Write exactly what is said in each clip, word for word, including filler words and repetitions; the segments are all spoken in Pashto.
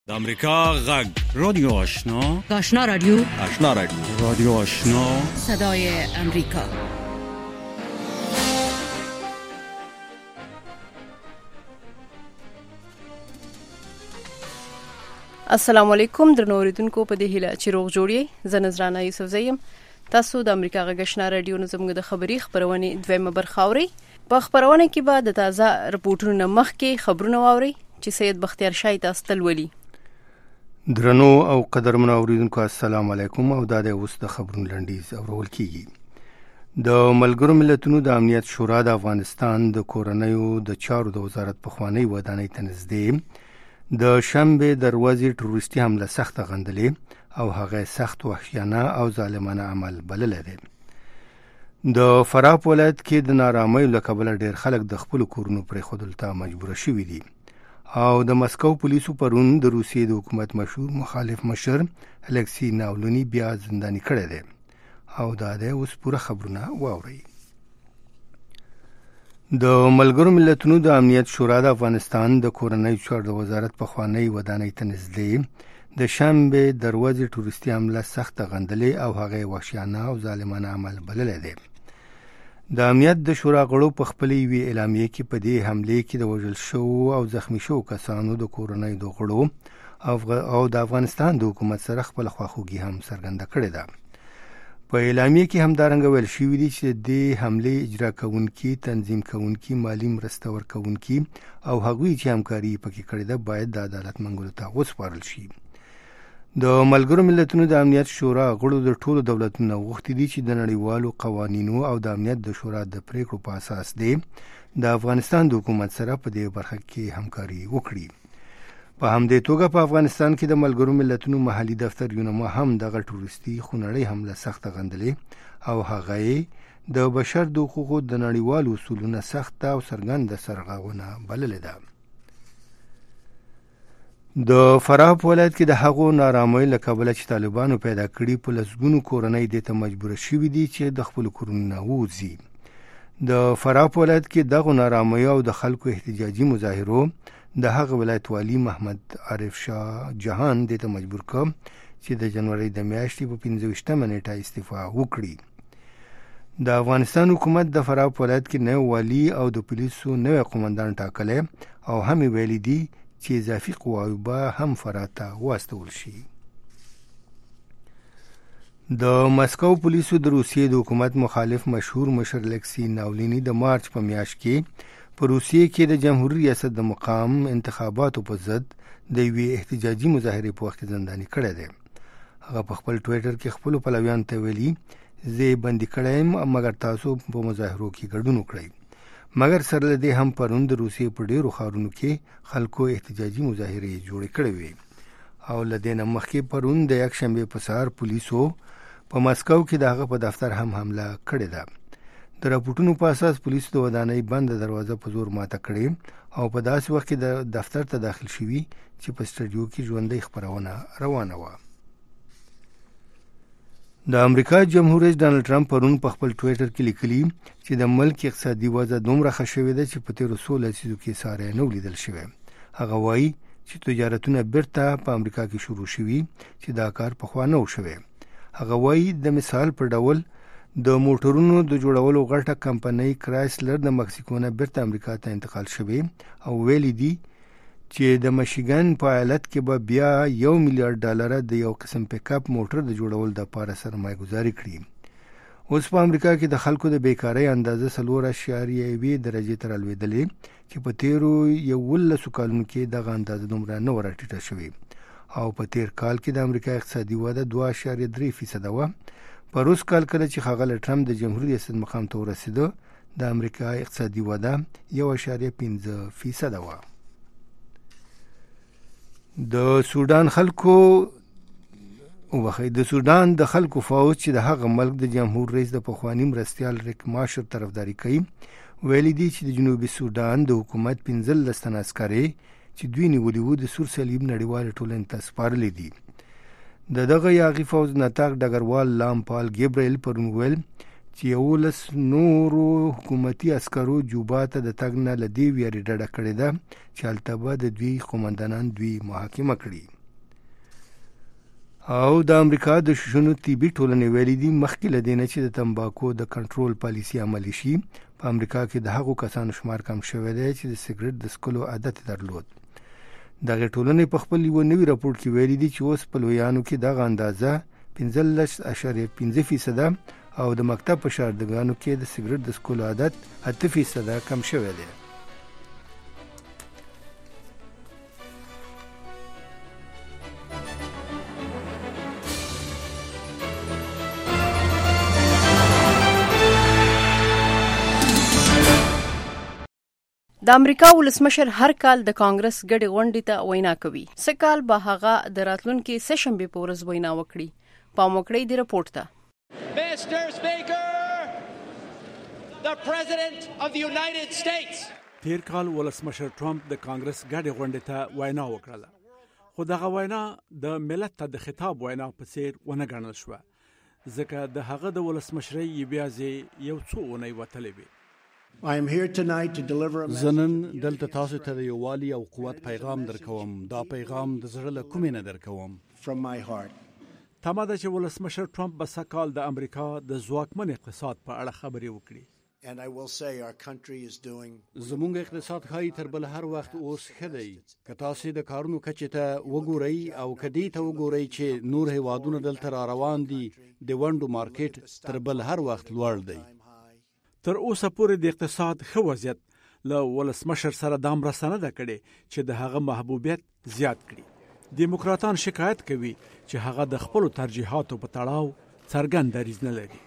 د امریکا غږ رادیو آشنا آشنا رادیو آشنا رادیو رادیو آشنا صدای امریکا. السلام علیکم درنو اوریدونکو، په دې هیله چې روغ جوړی. زه نذرانه یوسف زیم. تاسو د امریکا غږ آشنا رادیو نظمګه د خبری خبرونه دویمه برخه اوري. په خبرونه کې به د تازه رپورټونو مخ کې خبرونه واوري چې سید بختیار شاه تاسو تلولي. درنو او قدرمنو اوریدونکو، السلام علیکم. او دا د اوس د خبرونو لنډیز اورول کیږي. د ملګرو ملتونو د امنیت شورا د افغانستان د کورنیو د چارو د وزارت په خوانی ودانۍ ته نږدې د شنبه دروازې ټروریستي حمله سخت غندلې او هغه سخت وحشیانه او ظالمانه عمل بللی دی. د فراه ولایت کې د نارامۍ له کبله ډېر خلک د خپل کورونو پرېښودلو ته مجبور شوي دي او د مسکو پولیسو پرون د روسیې د حکومت مشهور مخالف مشر الکسی ناولونی بیا زنداني کړی دی. او دا د اوس پوره خبرونه واوري. د ملګرو ملتونو د امنیت شورا د افغانستان د کورنیو چارو د وزارت په خوانی ودانۍ ته نږدې د شنبه دروازې ټوریستي حمله سخت غندلې او هغه وحشیانه او ظالمانه عمل بللی دی. د امنیت د شورا غړو په خپلې وی اعلامیه کې په دې حمله کې د وژل شو او زخمی شو کسانو د کورنیو د غړو او د افغانستان د حکومت سره خپل خواخوږي هم څرګنده کړې ده. په اعلامیه کې همدارنګه ویل شوي دي چې د حمله اجرا کوونکي، تنظیم کوونکي، مالی مرسته ورکوونکي او هغوی چې همکاري پکې کړې ده باید د عدالت منګولو ته وسپارل شي. د ملګرو ملتونو د امنیت شورا غړو د ټولو دولتونو غوښتي دي چې د نړیوالو قوانینو او د امنیت د شورا د پریکړو په اساس دی د افغانستان د حکومت سره په دې برخه کې همکاري وکړي. په همدې توګه په افغانستان کې د ملګرو ملتونو محلي دفتر یونما هم دغه ټوریستي خونړۍ حمله سخت غندلې او هغه د بشر د حقوقو د نړیوالو اصولونو سخت او څرګنده سرغړونه بللې ده. د فراه ولایت کې د هغو نارامۍ له کبله چې طالبانو پیدا کړي په لسګونو کورنۍ دې ته مجبور شوي دي چې د خپل کورونو نه ووځي. د فراه ولایت کې دغه نارامۍ او د خلکو احتجاجي مظاهرو د هغه ولایت والی محمد عارف شاه جهان دې ته مجبور کړ چې د جنوري د میاشتې په پنځه ویشتمه نیټه استعفا وکړي. د افغانستان حکومت د فراه ولایت کې نوی والی او د پولیسو نوی قومندان ټاکلی او هم ویلي دي چې اضافي قواوې به هم فراه ته واستول شي. د مسکو پولیسو د روسیې د حکومت مخالف مشهور مشر الکسی ناولینی د مارچ په میاشت کې په روسیې کې د جمهوریت ریاست د مقام انتخاباتو په ضد د یوې احتجاجي مظاهرې په وخت کې زنداني کړی دی. هغه په خپل ټویټر کې خپلو پلویانو ته ویلي، زه بندي کړی یم مګر تاسو په مظاهرو کې ګډون وکړئ. مګر سره له دې هم پرون د روسیې په ډېرو ښارونو کې خلکو احتجاجي مظاهرې جوړې کړې وې او له دې نه مخکې پرون د یکشنبې په سهار پولیسو په مسکو کې د هغه په دفتر هم حمله کړې ده. د راپورټونو په اساس پولیسو د ودانۍ بنده دروازه په زور ماته کړې او په داسې وخت کې د دفتر ته داخل شوي چې په سټډیو کې ژوندۍ خپرونه روانه وه. د امریکا جمهور رئیس ډانلډ ټرمپ پرون په خپل ټویټر کې لیکلي چې د ملک اقتصادي وضع دومره ښه شوې ده چې په تېرو څو لسیزو کې ساری نه ولیدل شوی. هغه وایي چې تجارتونه بیرته په امریکا کې شروع شوي چې دا کار پخوا نه و شوی. هغه وایي د مثال پر ډول د موټرونو د جوړولو غټه کمپنۍ کرایسلر د مکسیکو نه بیرته امریکا ته انتقال شوی او ویلي دي چې د مشیګن په ایالت کې به بیا یو میلیارډ ډالره د یو قسم پیک اپ موټر د جوړول دپاره سرمایه ګزاري کړي. اوس په امریکا کې د خلکو د بیکارۍ اندازه څلور اعشاریه یوې درجې ته رالوېدلې چې په تېرو یولسو کالونو کې دغه اندازه دومره نه وه راټیټه شوې او په تېر کال کې د امریکا اقتصادي وده دوه اعشاریه درې فیصده وه. په روس کال کله چې ښاغلی ټرمپ د جمهوري ریاست مقام ته ورسېده د امریکا اقتصادي وده یو اعشاریه پنځه فیصده وه. د سودان خلکو وخی د سودان د خلکو فوج چې د هغه ملک د جمهور رئیس د پخوانی مرستیال ریک ماشر طرفداري کوي ویلي دي چې د جنوبي سودان د حکومت پنځلس تنه عسکرې چې دوی نیولي وو د سور صلیب نړیوالې ټولنې ته سپارلي دي. د دغه یاغي فوج نطاق ډګروال لام پال ګیبریل پرون ویل چې یولس نورو حکومتي عسکرو جوبا ته د تګ نه له دې ویرې ډډه کړې ده چې هلته به د دوی قومندانان دوی محاکمه کړي. او د امریکا د ششونو طبي ټولنې ویلي دي مخکې له دې نه چې د تمباکو د کنټرول پالیسي عملي شي په امریکا کې د هغو کسانو شمار کم شوی دی چې د سګرټ د څکلو عادت درلود. دغه ټولنې په خپل یو نوي راپور کې ویلي دي چې اوس په لویانو کې دغه اندازه پنځلس اعشاریه پنځه فیصده او د مکتب په شاګردانو کې د سګرټ د څکلو عادت اته فیصده کم شوی دی. د امریکا ولسمشر هر کال د کانګرس ګډې غونډې ته وینا کوي. سکهال به هغه د راتلونکي سه شنبې په ورځ وینا وکړي. پام وکړئ د رپورټ ته. Mister Speaker, the President of the United States. تیر کال ولسمشر ټرمپ د کانګرس ګډې غونډې ته وینا وکړه. خو دغه وینا د ملت ته د خطاب وینا په څیر ونه ګڼل شوه ځکه د هغه د ولسمشرۍ بیا ځې یو څو اونۍ وتلې وې. I am here tonight to deliver a message. زنن دلته تاسو ته د یووالي او قوت پیغام درکوم. دا پیغام د زړه له کومې نه درکوم. From my heart. تمه ده چې ولسمشر ټرمپ به سږکال د امریکا د ځواکمن اقتصاد په اړه خبرې وکړي. And I will say our country is doing. زموږ اقتصاد ښایي تر بل هر وخت اوس ښه دی. که تاسو د کارونو کچې ته وګورئ او که دې ته وګورئ چې نور هیوادونه دلته را روان دي د ونډو مارکیټ تر بل هر وخت لوړ دی. تر اوسه پورې د اقتصاد ښه وضعیت له ولسمشر سره دا مرسته نه ده کړې چې د هغه محبوبیت زیات کړي. دیموکراتان شکایت کوي چې هغه د خپلو ترجیحاتو په تړاو څرګند دریځ نه لري.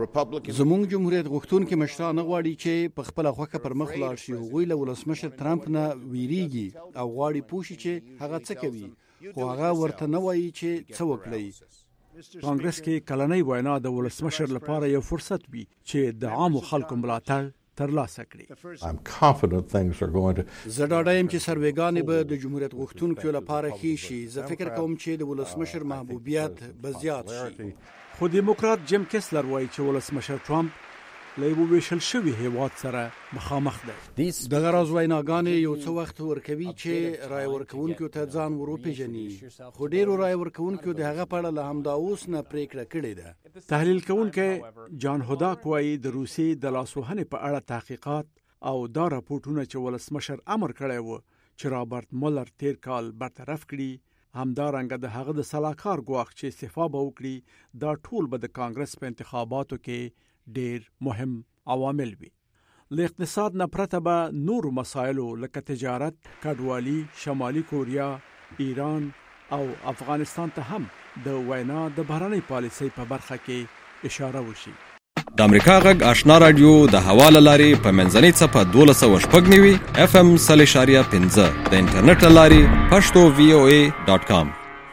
زموږ جمهوریت غوښتونکي مشران غواړي چې په خپله خوښه پر مخ لاړ شي. هغوی له ولسمشر ترامپ نه ویریږي او غواړي پوه شي چې هغه څه کوي خو هغه ورته نه وایي چې څه وکړي. کانګرس کې کلنۍ وینا د ولسمشر لپاره یو فرصت وي چې د عامو خلکو ملاتړ ترلاسه کړي. I'm confident things are going to. زه ډاډه یم چې سروېګانې به د جمهوریت غوښتونکو لپاره ښې شي. زه فکر کوم چې د ولسمشر محبوبیت به زیات شي. خو دیموکرات جیم کیسلر وایي چې ولسمشر ټرمپ له یو ویشل شوي هیواد سره مخامخ دی. دغه راز ویناګانې یو څه وخت ورکوي چې رای ورکوونکو ته ځان وروپېژني خو ډېرو رای ورکوونکو د هغه په اړه له همدا اوس نه پرېکړه کړې ده. تحلیل کوونکی جان هوداک وایي د روسیې د لاسوهنې په اړه تحقیقات او دا راپورټونه چې ولسمشر امر کړی و چې رابرټ مولر تیر کال برطرف کړي همدارنګه د هغه د سلاکار ګواښ چې استعفا به وکړي دا ټول به د کانګرس په انتخاباتو کې ډیر مهم عوامل وي. له اقتصاد نه پرته به نور مسایلو لکه تجارت، کډوالي، شمالي کوریا، ایران او افغانستان ته هم د وینا د بهرنۍ پالیسۍ په برخه کې اشاره وشي. د امریکا غږ آشنا رادیو د حواله لاري په منځنۍ صفه دولس سوه شپږ نوي اف ام صفر اشاریه پنځه د انټرنیټ لاري پښتو وی او ای ډاټ کام.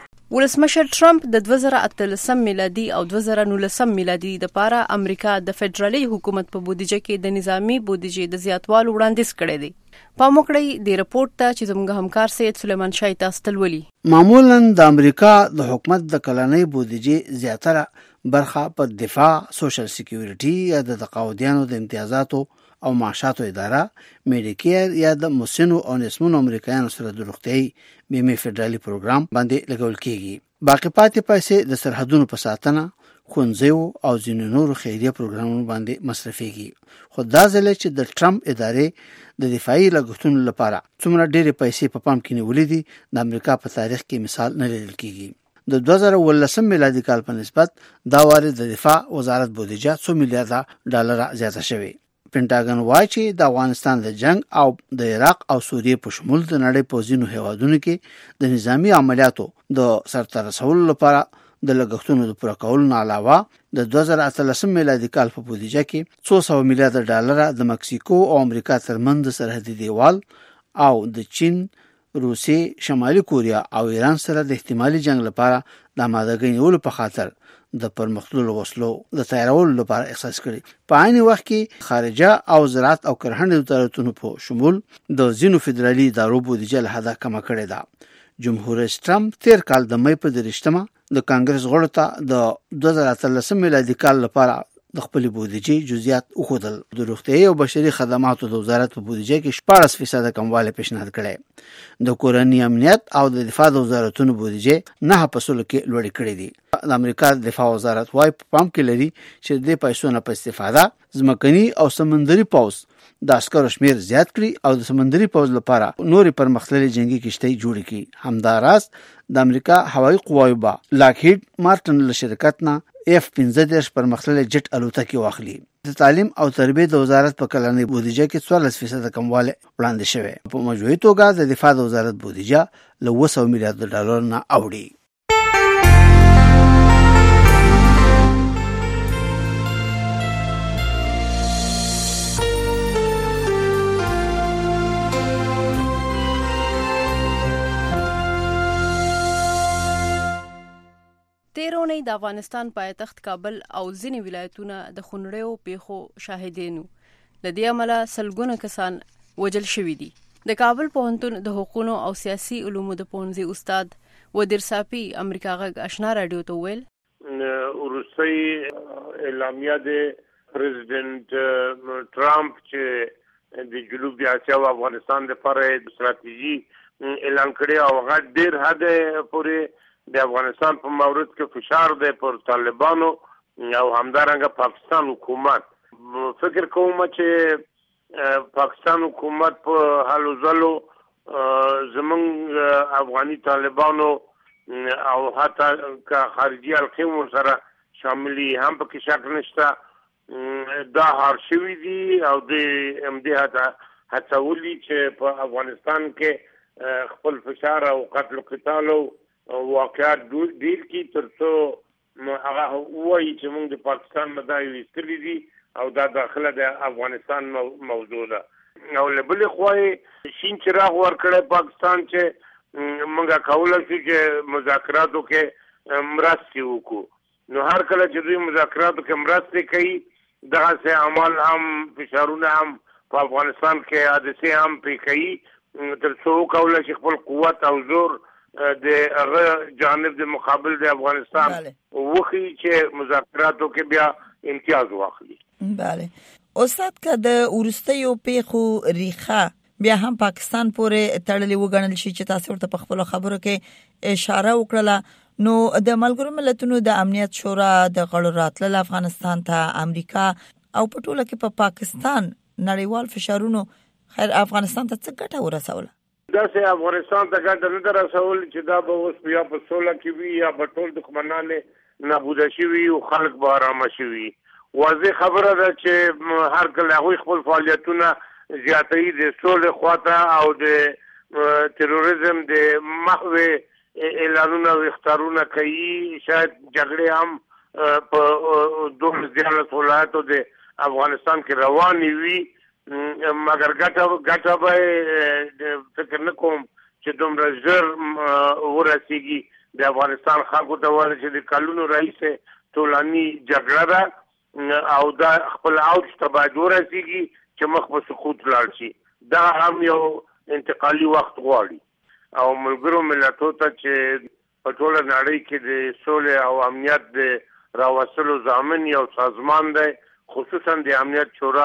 ولسمشر ټرمپ د دوه زره اتلسم میلادي او دوه زره نولسم میلادي د پاره امریکا د فدرالي حکومت په بودیجه کې د نظامی بودیجه د زیاتوالو وړاندیز کړی دی. پام وکړئ د رپورټ ته چې زموږ همکار سید سلیمان شاه تاسو ته ولولي. معمولا د امریکا د حکومت د کلنۍ بودیجه زیاتره برخه په دفاع، سوشل سکیورټي یا د تقاعدیانو د امتیازاتو او معاشاتو اداره، میډیکیر یا د مسنو او نسمونو امریکایانو سره د روغتیايي بیمې فدرالي پروګرام باندې لګول کیږي. باقي پاتې پیسې د سرحدونو په ساتنه، ښوونځیو او ځینو نورو خیریه پروګرامونو باندې مصرفيږي. خو دا ځل چې د ټرمپ ادارې د دفاعي لګښتونو لپاره څومره ډېرې پیسې په پام کې نیولې دي د امریکا په تاریخ کې مثال نه لیدل کیږي. د دوه زره اوولسم میلادي کال په نسبت دا وارد د دفاع وزارت بودیجه څو میلیارډ ډالر زیاته شوې. پینټاګن وایي چې د افغانستان د جنگ او د عراق او سوریې په شمول د نړۍ په ځینو هیوادونو کې د نظامی عملیاتو د سرته رسولو لپاره د لګښتونو د پوره کولو نه علاوه د دوه زره اتلسم میلادي کال په بودیجه کې څو سوه میلیارډ ډالر د مکسیکو او امریکا ترمنځ سرحدي دیوال او د چین، روسیې، شمالي کوریا او ایران سره د احتمالي جنگ لپاره د آمادګۍ نیولو په خاطر د پرمختللو وسلو د تیارولو لپاره اختصاص کړي. په عین وخت کې خارجه او زراعت او کرهڼې وزارتونو په شمول د ځینو فدرالي ادارو بودیجه له حده کمه کړې ده. جمهور رئیس ټرمپ تیر کال د مې په دریشتمه د کانګرس غړو ته د دوه زره اتلسم میلادي کال لپاره د خپل بودیجې جزئیات وښودل. د روغتیايي او بشري خدماتو د وزارت په بودیجه کې شپاړس فیصد کموالی پیشنهاد کړی. د کورنۍ امنیت او د دفاع د وزارتونو بودیجه نه په سلو کې لوړې کړې دي. د امریکا د دفاع وزارت وايي په پام کې لري چې د پیسو نه په استفاده ځمکني او سمندري پوځ د عسکرو شمیر زیات کړي او د سمندري پوځ لپاره نورې پرمختللې جنگي کشتۍ جوړې کړي. همداراز د امریکا هوایي قواوو به لاکهیډ مارټن له شرکت نه اف پنځه دېرش پرمختللې جټ الوتکې واخلي. د تعلیم او تربیې د وزارت په کلنۍ بودیجه کې څوارلس فیصد کموالی وړاندې شوی. په مجموعي توګه د دفاع د وزارت بودیجه له اوه سوه میلیارډ ډالر نه اوړي. تیرونی د افغانستان پایتخت کابل او ځینې ولایتونه د خونړیو پیښو شاهدینو. د دې امله سلګونه کسان وژل شوي دي. د کابل پوهنتون د حقوقو او سیاسي علومو د پوهنځي استاد ودیر صافي امریکا غږ آشنا رادیو ته ویل روسي اعلامیه د پریزیدنت ټرامپ چې د جنوبي اسیا او افغانستان لپاره ستراتیژي اعلان کړی او هغه ډېر حد پورې د افغانستان په مورد کې فشار دی پر طالبانو او همدارنګه پاکستان حکومت. فکر کوم چې پاکستان حکومت په حالو ځلو زمونږ افغاني طالبانو او حتی که خارجي حلقې سره شاملي هم پکې شک نشته دا هار شوي دي او د همدې هڅولي چې په افغانستان کې خپل فشار او قتل و قتال واقعات ډیر کی ترڅو هغه وایي چې موږ د پاکستان نه دا ویستلي دي او دا داخله د افغانستان موضوع ده. او له بلې خوا شین چراغ ورکړی پاکستان چې موږ کولی شو چې مذاکراتو کې مرستې وکړو. نو هر کله چې دوی مذاکراتو کې مرستې کوي دغسې عمل هم فشارونه هم په افغانستان کې حادثې هم پرې کوي ترڅو وکولی شي خپل قوت او زور د هغه جانب د مقابل د افغانستان وخی چې مذاکراتو کې بیا امتیاز واخلي. بله استاد که د ورستیو پیښو ریخه بیا هم پاکستان پورې تړلې وګڼل شي چې تاسو ورته په خپل خبرو کې اشاره وکړه نو د ملګرو ملتونو د امنیت شورا د غړو راتلل افغانستان ته امریکا او په ټوله کې په پا پاکستان نړیوال فشارونو خیر افغانستان ته څه ګټه ورسوله؟ دا سه افغانستان ته ګټه نه درسول چې دا به اوس بیا په سوله کې وي یا په ټول دښمنان نابوده شي او خلک به آرامه شي. واضح خبره ده چې هر کله هغوی خپل فعالیتونه زیاتوي د سولې خواته او د تروریزم د محو اعلانونه او اخطارونه کوي. شاید جګړې هم په دوه دیارلس ولایتو د افغانستان کې روانې وي مګر ګټه ګټه به فکر نه کوم چې دومره ژر ورسیږي. د افغانستان خلکو ته وایي چې د کلونو راهیسې ټولني جګړه ده او دا خپل اوج ته باید ورسیږي چې مخ په سقوط لاړ شي. دا هم یو انتقالي وخت غواړي او ملګرو ملتونو ته چې په ټوله نړۍ کې د سولې او امنیت د راوستلو ضامن یو سازمان دی خصوصا د امنیت شورا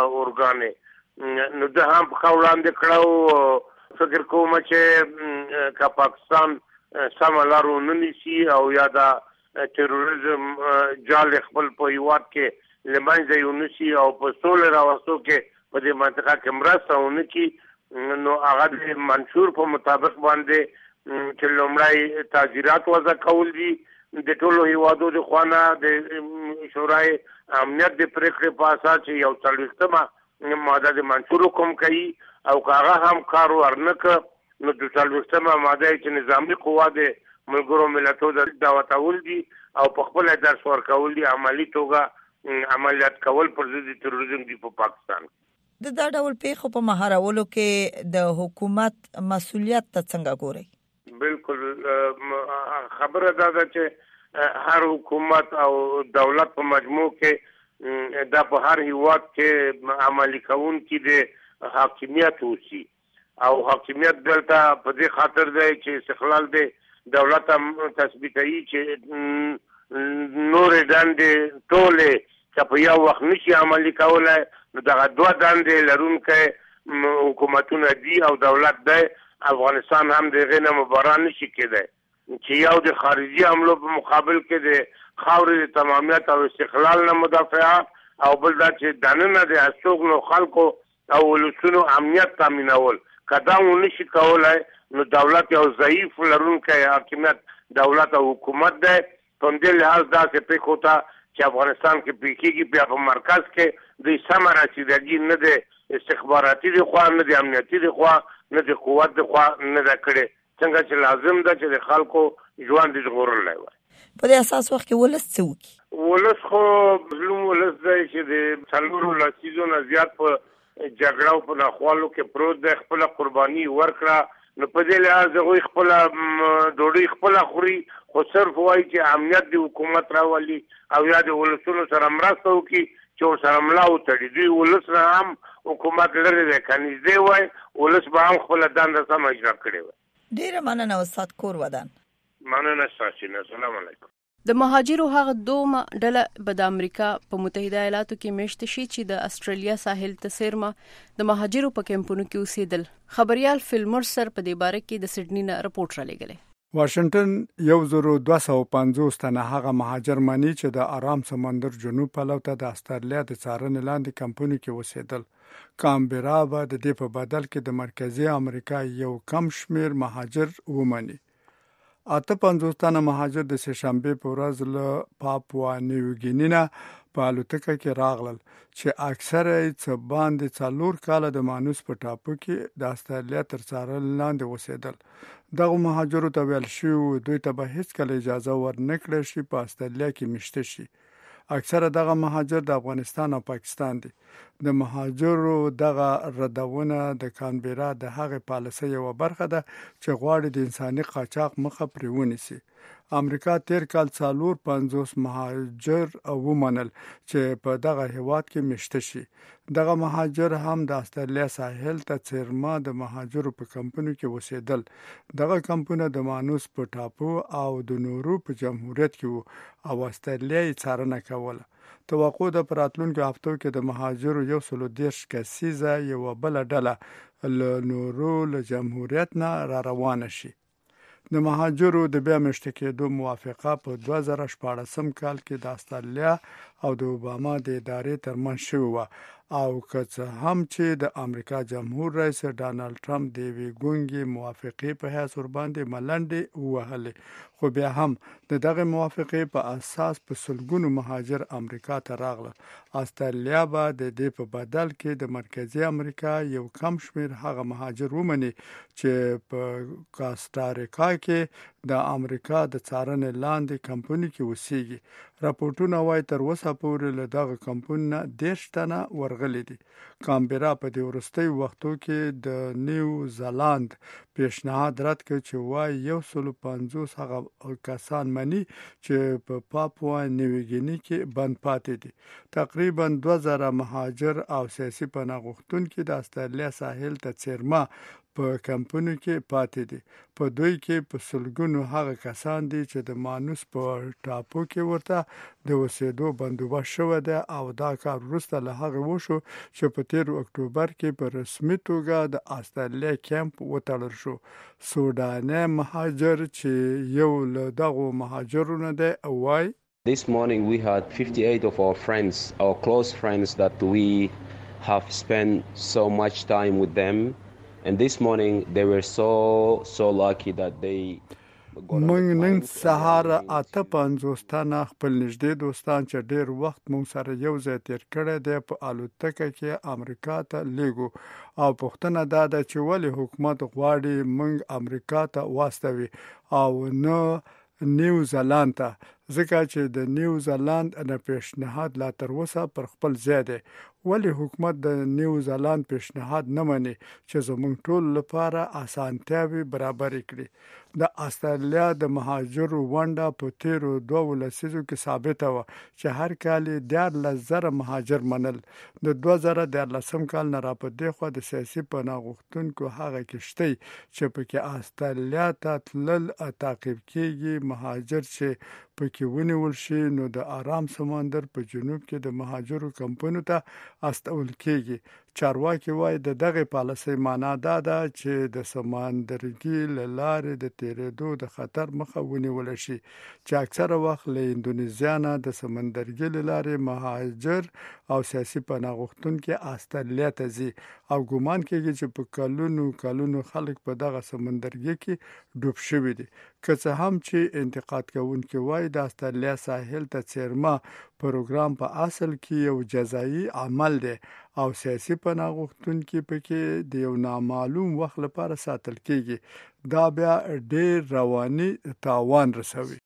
اورګان نو ده هم په وړاندې کړو. فکر کوم چې که پاکستان سمه لار ونه نیسي او یا دا تروریزم جال خپل په هیواد کې له منځه یونیسي او په سولې راوستو کې په دې منطقه کې مرسته ونه کړي نو هغه د منشور په مطابق باندې چې لومړی تعزیرات وضع کول دي د ټولو هیوادو د خوا د شورای امنیت د پریکړې په اساس چې یو څلوېښتمه ماده د منشور حکم کوي او که هغه هم کار ورنکړه نو د څلوېښتمه ماده چې نظامي قوا د ملګرو ملتونو دعوتول دي او په خپله درس ورکول دي عملي توګه عملیات کول پر ضد تروریزم دي په پاکستان. د دا ډول پیښو په مهارولو کې د حکومت مسؤلیت ته څنګه ګورئ؟ بالکل خبره دا ده چې هر حکومت او دولت په مجموع کې دا په هر هیواد کې عملي کوونکي د حاکمیت اوسي او حاکمیت دلته په دې خاطر دی چې استقلال دی دولت هم تثبیتوي چې نورې دندې ټولې چې په یو وخت نشي عملي کولای، نو دغه دوه دندې لرونکي حکومتونه دي او دولت دی. افغانستان هم دغه نه مبارزه نشي کېدای چې یو د خارجي حملو په مقابل کې د خاورې د تمامیت او استقلال نه مدافعه، او بل دا چې دننه د استوګنو خلکو او ولسونو امنیت تامینول. کدا ونشي کولای نو دولت یو ضعیف لرونکی حاکمیت دولت او حکومت دی. په دې لحاظ دا چې پېښو ته چې افغانستان کې پیکېږي بیا په مرکز کې د سم رسیدګي نه د استخباراتي د خوا، نه د امنیتي د خوا، نه د قوت د خوا نه ده کړې، څنګه چې لازم ده چې د خلکو ژوند د ژغورلی وای. په دې اساس وخت کې ولس څه وکړي؟ ولس خو مظلوم ولس دی چې د څلورو لسیزو نه زیات په جګړه او په ناخوالو کې پروت دی، خپله قرباني ورکړه. نو په دې لحاظ هغوی خپله ډوډۍ خپله خوري، خو صرف وایي چې امنیت د حکومت راولي او یا د ولسونو سره مرسته وکړي چې ورسره ملا وتړي. دوی ولس نه هم حکومت لرې دی، که نږدې وای ولس به هم خپله دنده سمه اجرا کړې وای. ډېره مننه استاد کور ودان. مننه ستاسو نه. السلام علیکم. د مهاجرو هغه دومره ډله به د امریکا په متحده ایالاتو کې میشت شي چې د استرالیا ساحل ته څیرمه د مهاجرو په کمپونو کې اوسېدل. خبريال فیل مرسر په دې باره کې د سډنی نه راپورټ را لګلې. واشنگټن یو زرو دوه سوه پنځوس تنه هغه مهاجر مني چې د آرام سمندر جنوب په لور ته د استرالیا د څارنې لاندې کمپونو کې اوسېدل. کامبرا به د دې په بدل کې د مرکزی امریکا یو کم شمیر مهاجر ومني. اته پنځوس تنه مهاجر د سهشنبه په ورځ له پاپوا نیوګینی نه په الوتکه کې راغلل چې اکثره یې څه باندې څلور کاله د مانوس په ټاپو کې د استرالیا تر څارنې لاندې اوسېدل. دغه مهاجرو ته ویل شوي دوی ته به هیڅکله اجازه ورنکړل شي په استرالیا کې میشته شي. اکثره دغه مهاجر د افغانستان او پاکستان دي. د مهاجرو دغه ردونه د کانبرا د هغې پالیسۍ یوه برخه ده چې غواړي د انساني قاچاق مخه پرې ونیسي. امریکا تیر کال څلور پنځوس مهاجر ومنل چې په دغه هیواد کې میشته شي. دغه مهاجر هم د استرالیا ساحل ته څیرمه د مهاجرو په کمپونو کې اوسېدل. دغه کمپونه د مانوس په ټاپو او د نورو په جمهوریت کې وو او استرالیا یې څارنه کوله. توقع ده په راتلونکو هفتو کې د مهاجرو یو سلو دېرش کسیزه یوه بله ډله له نورو له جمهوریت نه را روانه شي. د مهاجرو د بیا میشته کېدو موافقه په دوه زره شپاړسم کال کې د استرالیا او د اوباما د ادارې ترمنځ شوې وه، او که څه هم چې د امریکا جمهور رئیس ډانلډ ټرمپ د یوې ګونګې موافقې په حیث ورباندې ملنډې ووهلې، خو بیا هم د دغه موافقې په اساس په سلګونو مهاجر امریکا ته راغلل. استرالیا به د دې په بدل کې د مرکزی امریکا یو کم شمیر هغه مهاجر ومني چې په کاستاریکا کې د امریکا د څارنې لاندې کمپونی کې اوسېږي. راپورټونه وایي تر اوسه پورې له دغه کمپون نه دېرش تنه ورغلي دي. کامبرا په دې وروستیو وختو کې د نیوزیلاند پیشنهاد رد کړ چې وایي یو سلو پنځوس هغه کسان مني چې په پاپوا نیوګیني کې بند پاتې دي. تقریبا دوه زره مهاجر او سیاسي پناه غوښتونکي د استرالیا ساحل ته څیرمه په کمپونو کې پاتې دي. په دوی کې په سلګونو هغه کسان دي چې د مانوس په ټاپو کې ورته د اوسېدو بندوبست شوی دی، او دا کار وروسته له هغې وشو چې په تیر اکتوبر کې په رسمي توګه د استرالیا کیمپ وتړل شو. سوداني مهاجر چې یو له دغو مهاجرونو دی وایي This morning we had fifty-eight of our friends, our close friends that we have spent so much time with them. And this morning they were so so lucky that they مونږ نن سهار اته پنځوس تنه خپل نږدې دوستان چې ډېر وخت مونږ سره یو ځای تیر کړی دی په الوتکه کې امریکا ته لیږو، او پوښتنه دا ده چې ولې حکومت غواړي مونږ امریکا ته واستوي او نه نیوزیلاند ته، ځکه چې د نیوزیلاند نه پیشنهاد لا تر اوسه پر خپل ځای دی. ولې حکومت د نیوزیلاند پیشنهاد نه مني چې زموږ ټول لپاره اسانتیاوې برابرې کړي؟ د استرالیا د مهاجرو ونډه په تیرو دوه لسیزو کې ثابته وه چې هر کال یې دیارلس زره مهاجر منل. د دوه زره دیارلسم کال نه را په دې خوا د سیاسي پناه غوښتونکو هغه کښتۍ چې پکې استرالیا ته تلل تعقیب کېږي، مهاجر چې په چارواکي ونیول شي نو د آرام سمندر په جنوب کې د مهاجرو کمپونو ته استول کېږي. چارواکي وایي د دغه پالیسۍ معنا دا ده چې د سمندرګي له لارې د تیرېدو د خطر مخه ونیول شي چې اکثره وخت له اندونیزیا نه د سمندرګي له لارې مهاجر او سیاسي پناه غوښتونکي استرالیا ته ځي او ګومان کېږي چې په کلونو کلونو خلک په دغه سمندرګي کې ډوب شوي دي. که څه هم چې انتقاد کوونکي وایي د استرالیا ساحل ته څیرمه پروګرام په اصل کې یو جزایي عمل دی او سیاسي پناه غوښتونکي پکې د یو نامعلوم وخت لپاره ساتل کېږي. دا بیا ډېر رواني تاوان رسوي.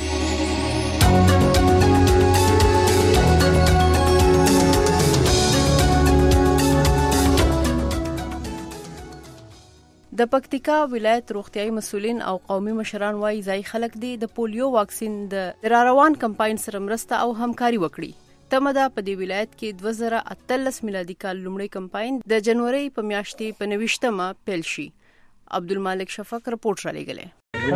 د پکتیکا ولایت روغتیايي مسولین او قومي مشران وايي ځای خلک دي د پولیو واکسین د راروان کمپاین سره مرسته او همکاري وکړي. تمدا په دې ولایت کې دوه زره اتلس میلادي کال لومړی کمپاین د جنوري په میاشتې په نوښتمه پیل شي. عبدالمالک شفق رپورټ را لګلې.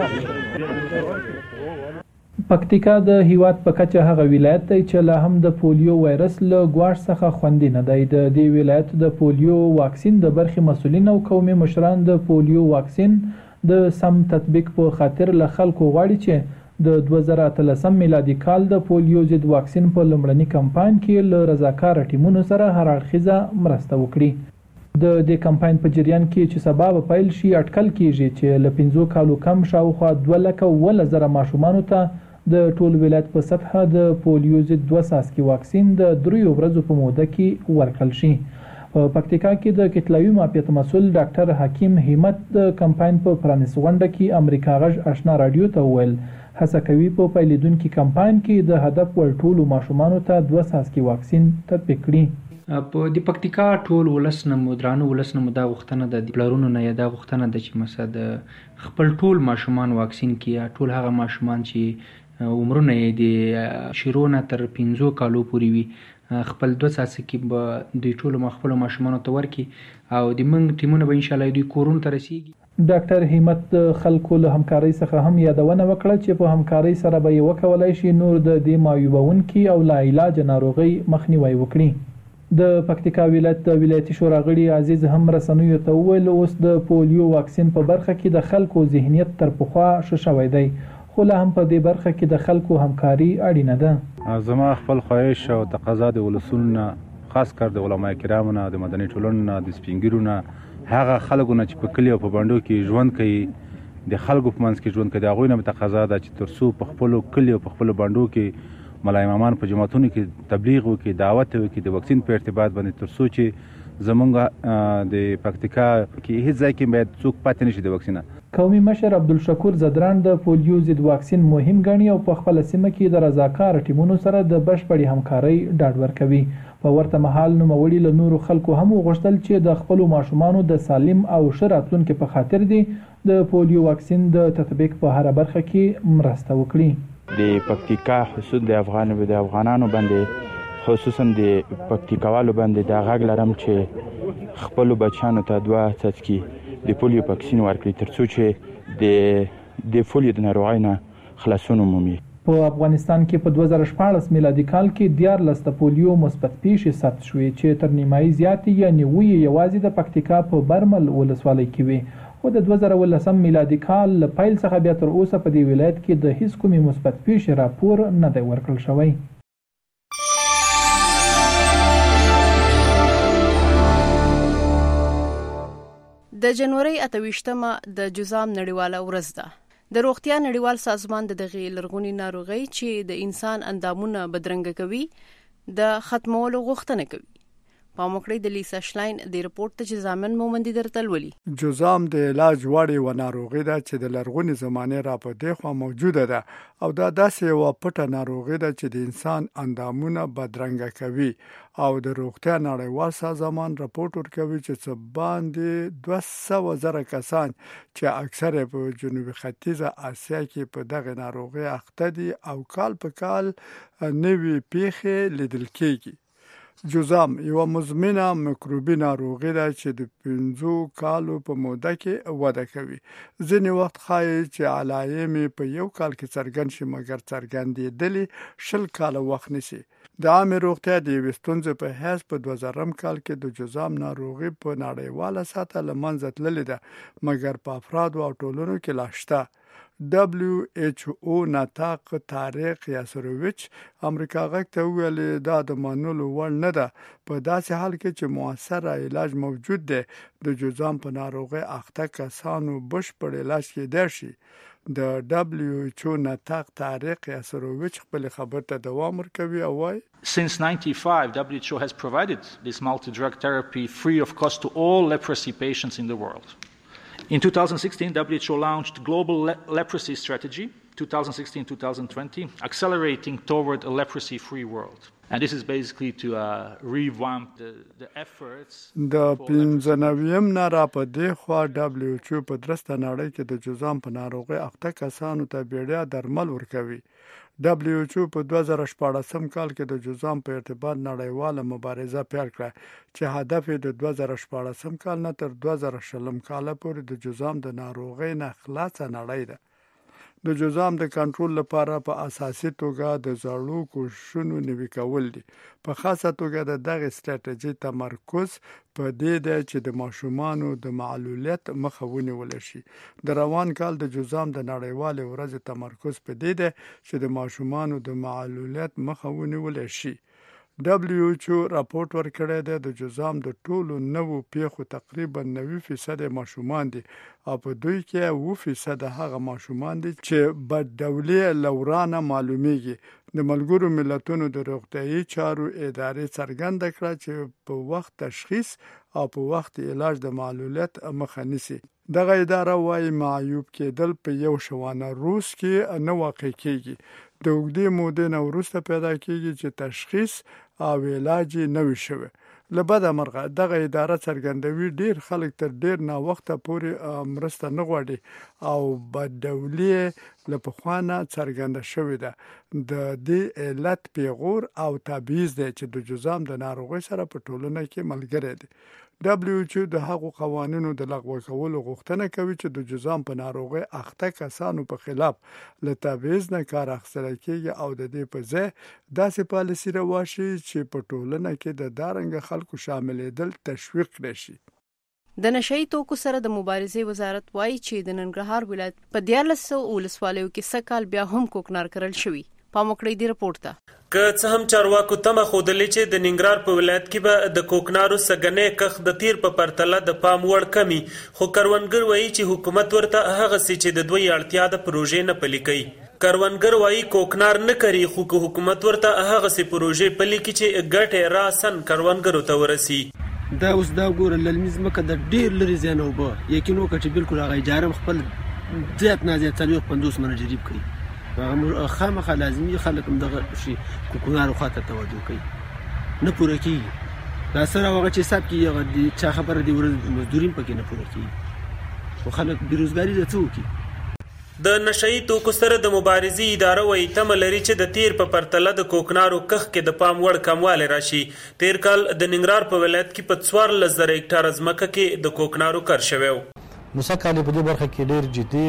پکتیکا د هیواد په کچه هغه ولایت دی چې لا هم د پولیو وایرس له ګواښ څخه خوندي نه دی. د دې ولایت د پولیو واکسین د برخې مسولین او قومي مشران د پولیو واکسین د سم تطبیق په خاطر له خلکو غواړي چې د دوه زره اتلسم میلادي کال د پولیو ضد واکسین په لومړني کمپاین کې له رضاکار ټیمونو سره هر اړخیزه مرسته وکړي. د دې کمپاین په جریان کې چې سبا به پیل شي اټکل کیږي چې له پنځو کالو کم شاوخوا دوه لکه اووه زره ماشومانو ته د ټول ولایت په سطحه د پولیو ضد دوه څاڅکي واکسین د دریو ورځو په موده کې ورکړل شي. په پکتیکا کې د کتلاوي معافیت مسؤل ډاکټر حکیم همت د کمپاین په پرانیست غونډه کې امریکا غږ آشنا رادیو ته وویل هڅه کوي په پیلیدونکو کمپاین کې د هدف ور ټولو ماشومانو ته دوه څاڅکي واکسین تطبیق کړي. په د پکتیکا ټول ولس نه مدرانو ولس نه مدا غوښتنه د پلارونو نه یاده غوښتنه د چې مسد خپل ټول ماشومان واکسین کړي. ټول هغه ماشومان چې عمرونه یې د شروع نه تر پنځو کالو پورې وي خپل دوه څاڅکي به دوی ټول خپل ماشومانو ته ورکړي او د موږ ټیمونه به ان شاء الله دوی کورونو ته رسیږي. ډاکټر همت د خلکو له همکارۍ څخه هم یادونه وکړه چې په همکارۍ سره به یې وکولای شي نور د دې معیوبونکي او لا علاج ناروغي مخنیوي وکړي. د پکتیکا ولایت د ولایتي شورا غړي عزیز هم رسنیو ته وویل اوس د پولیو واکسین په برخه کې د خلکو ذهنیت تر پخوا ښه شوی دی خو لا هم په دې برخه کې د خلکو همکاري اړینه ده. زما خپل خواهش او تقاضا د ولسونو خاص کر د علماء کرامو نه د مدني ټولنو نه د سپینګیرو نه هغه خلکو نه چې په کلی او په بانډو کې ژوند کوي د خلکو په منځ کې ژوند کوي د هغوی نه تقاضا ده چې تر څو په خپل کلی او په خپل بانډو کې ملا امامان په جماعتونو کې تبلیغ وکړي دعوت وکړي د واکسین په ارتباط باندې تر څو چې زمونږ د پکتیکا کې هیڅ ځای کې باید څوک پاتې نشي د واکسینه. قومي مشر عبدالشکور زدران د پولیو ضد واکسین مهم ګڼي او په خپل سیمه کې د رضاکار ټیمونو سره د بشپړې همکارۍ ډاډ ورکوي. په ورته مهال نوموړي له نورو خلکو هم وغوښتل چې د خپلو ماشومانو د سالم او ښه راتلونکي په خاطر دي د پولیو واکسین د تطبیق په هر برخه کې مرسته وکړي. د پکتیکا خصوص د افغان د افغانانو باندې خصوصا د پکتیکاوالو باندې د غږ لرم چې خپل بچانو ته دوه څاڅکي د پولیو واکسین ورکړي ترڅو چې د د پولیو د ناروغۍ نه خلاصون عمومي. په افغانستان کې په دوه زره شپاړس میلادي کال کې دیارلس د پولیو مثبت پیښې ثبت شوې چې تر نیمایي زیاتې یعنې اووه یوازې د پکتیکا په برمل ولسوالۍ کې وې خو د دوه زره اوولسم میلادي کال له پیل څخه بیا تر اوسه په دې ولایت کې د هیڅ کومې مثبت پیښې راپور نه دی ورکړل شوی. د جنوري اتويشتمه د جذام نړیواله ورځ ده. د روغتیا نړیوال سازمان د دغه لرغونی ناروغي چې د انسان اندامونه بدرنګ کوي د ختمولو غوښتنه کوي. پاموکړی د لیسا شلاین د رپورت ته چې ځامن مومندي درتل ولي. جذام د علاج وړي و ناروغي ده چې د لرغونی زمانه را په دی خو موجوده ده او دا داسې یو پټه ناروغي ده چې د انسان اندامونه بدرنګ کوي او د روغتیا نړیوال سازمان رپورت ورکوي چې څه باندې دوه سوه زره کسان چې اکثر په جنوبي ختیځه اسیا کې په دغه ناروغي اخته دي او کال په کال نوې پیښې لیدل کېږي. جذام یو مزمنه میکروبي ناروغي ده چې د پنځو کالو په موده کې وده کوي. ځینې وخت ښایي چې علایم په یو کال کې څرګند شي مګر څرګندېدلې شل کاله وخت نیسي. د عامې روغتیا د یوې ستونزې په حیث په دوه زرم کال کې د جذام ناروغي په نړیواله سطحه له منځه تللې ده مګر په افرادو او ټولنو کې لا شته. دبلیو ایچ او نطاق طارق یاسروویچ امریکا غږ ته وویل دا د منلو وړ نه ده په داسې حال کې چې مؤثره علاج موجود دی. د جذام په ناروغۍ اخته کسانو بشپړ علاج کېدای شي. د دبلیو ایچ او نطاق طارق یاسروویچ خپل خبر ته دوام ورکوي او وایي Since ninety-five, W H O has provided this multi-drug therapy free of cost to all leprosy patients in the world. In two thousand sixteen, W H O launched Global Le- Leprosy Strategy twenty sixteen to twenty twenty, accelerating toward a leprosy-free world. And this is basically to uh, revamp the, the efforts. د پنځنویم نه را په دې خوا دبلیو ایچ او په درسته نړۍ کې د جذام په ناروغۍ اخته کسانو ته بیړیا درمل ورکوي. دبلیو ایچ او په دوه زره شپاړسم کال کې د جذام په ارتباط نړیواله مبارزه پیل کړه چې هدف یې د دوه زره شپاړسم کال نه تر دوه زره شلم کال پورې د جذام د ناروغۍ نه خلاصه نړۍ ده. د جذام د کنټرول لپاره په اساسي توګه د زړو کوښښونو نوي کول دي. په خاصه توګه د دغه ستراتیژي تمرکز په دې دی چې د ماشومانو د معلولیت مخه ونیول شي. د روان کال د جذام د نړیوالې ورځې تمرکز په دې دی چې د ماشومانو د معلولیت مخه ونیول شي. دبلیو ایچ او راپورټ ورکړی دی د جذام د ټولو نوو پیښو تقریبا نوي فیصد ماشومان دي او په دوی کې اوه فیصد هغه ماشومان دي چې بدډولي لورانه معلومیږي. د ملګرو ملتونو د روغتیايي چارو ادارې څرګنده کړه چې په وخت تشخیص او په وخت علاج د معلولیت مخه نیسي. دغه اداره وايي معیوب کېدل په یو شوانه روس کې نه واقع کېږي. د اوږدې مودې نه وروسته پیدا کېږي چې تشخیص او علاج نه وي شوی. له بده مرغه دغه اداره څرګندوي ډیر خلک تر ډیر ناوخته پورې مرسته نه غواړي او بدډولي له پخوا نه څرګنده شوې ده. د دې علت پیغور او تبعیض دی چې د جذام د ناروغۍ سره په ټولنه کې ملګری دی. دبلیو ایچ او د هغو قوانینو د لغوه کولو غوښتنه کوي چې د جذام په ناروغۍ اخته کسانو په خلاف له تبعیض نه کار اخیستل کېږي او د دې په ځای داسې پالیسي راشي چې په ټولنه کې د دارنګه خلکو شاملېدل تشویق کړي شي. د نشئی توکو سره د مبارزې وزارت وایي چې د ننګرهار ولایت په دیارلس سوه ولسوالیو کې سږ کال بیا هم کوکنار کرل شوي. پاموکړی دی رپورټ ته که څه هم چارواکو تمه ښودلې چې د ننګرهار په ولایت کې به د کوکنارو سګنې کښ د تیر په پرتله د پام وړ کمی، خو کروندګر وایي چې حکومت ورته هغسې چې د دوی اړتیا د پروژې نه پلي کوي. کروندګر وایي کوکنار نه کوي، خو که حکومت ورته هغسې پروژې پلي کړي چې ګټې راسن کروندګرو ته ورسي. دا اوس دا ګوره للمي ځمکه د ډېر لرې ځای نه اوبه یقین وکړه چې بلکل هغه اجاره خپل زیات نه زیات څلوېښت پنځوس منه جریب کړي. خامخا لازمي خلک هم دغه شي کوکنارو خواته توجه کوي، نه پوره کېږي. دا سره هغه چې حساب کېږي هغه د چا خبره د ورځ مزدوري هم پکې نه پوره کېږي، خو خلک بېروزګاري ده څه وکړي. د نشئی توکو سره د مبارزې اداره وایي تمه لري چې د تیر په پرتله د کوکنارو کښ کې د پام وړ کموالی راشي. تیر کال د ننګرهار په ولایت کې په څوارلس زره هکټاره ځمکه کې د کوکنارو کر شوی و. نو سږ کال په دې برخه کې ډېر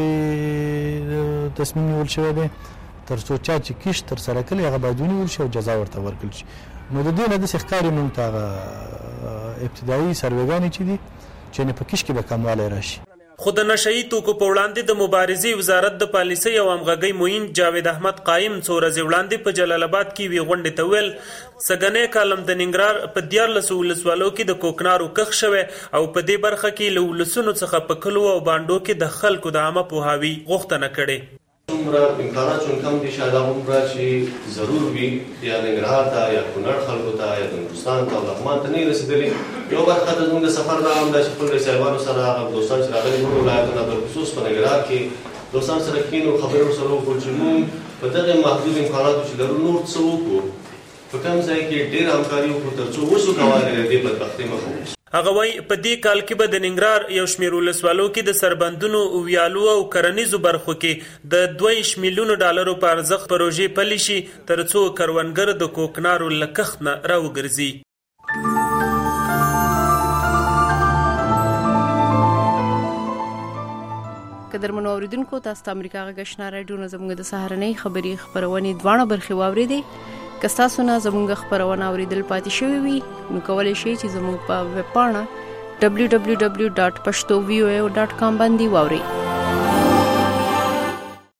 جدي تصمیم نیول شوی دی تر څو چا چې کښت ترسره کړي هغه باید ونیول شي او جزا ورته ورکړل شي. نو د دې نه داسې ښکاري موږ ته هغه ابتدایي سروېګانې چې دي چې په کښت کې به کموالی راشي. خو د نشئی توکو په وړاندې د مبارزې وزارت د پالیسۍ او همغږۍ معین جاوید احمد قایم څو ورځې وړاندې په جلال آباد کې یوې غونډې ته ویل سږنی کالم د ننګرهار په دیارلسو ولسوالیو کې د کوکنارو کښ شوی او په دې برخه کې له ولسونو څخه په کلو او بانډو کې د خلکو د عامه پوهاوي غوښتنه کړې. څومره امکانات چون کم دي شاید هغومره چې ضرور وي یا ننګرهار ته یا کونړ خلکو ته یا د نورستان ته او لغمان ته نه رسېدلي. یو برخه د زموږ د سفر دا هم ده چې خپل صاحبانو سره هغه دوستان چې راغلي نورو ولایتونه بالخصوص په ننګرهار کې دوستان سره کښېنو خبرې ورسره وکړو چې موږ په دغه محدود امکاناتو چې لرو نور څه وکړو، په کوم ځای کې ډېره همکاري وکړو تر څو اوس وکولی د دې بدبختۍ مخه ونیسو. هغه وایي په دې کال کې به د ننګرهار یو شمېر ولسوالیو کې د سربندونو، ویالو او کرنیزو برخو کې د دوه میلیونو ډالرو په ارزښت پروژې پلي شي تر څو کروندګر د کوکنارو له کښت نه راوګرځي. قدرمنو اوریدونکو تاسو ته امریکا غږ آشنا رادیو نه زموږ د سهارنۍ خبری خبرونه دوانه برخې واوریدي. که تاسو نه زموږ خبرونه اوریدل پاتې شوي وي نو کولای شئ چې زموږ په ویب پاڼه دبلیو دبلیو دبلیو ډاټ پښتو وی او ای ډاټ کام باندې واورئ.